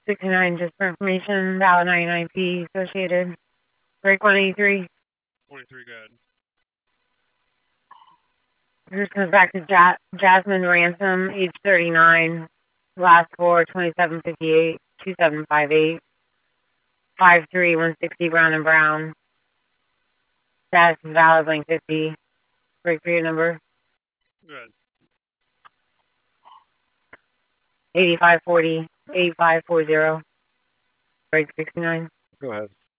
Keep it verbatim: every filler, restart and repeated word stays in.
sixty-nine, just for information, valid ninety-nine P, associated. Break one eighty-three. twenty-three, go ahead. This comes back to ja- Jasmine Ransom, age thirty-nine. Last four, twenty-seven fifty-eight, two seven five eight. five three, one sixty, Brown and Brown. Status is valid, blank fifty. Break for your number. Go ahead. eighty-five forty, eighty-five forty. Break sixty-nine. Go ahead.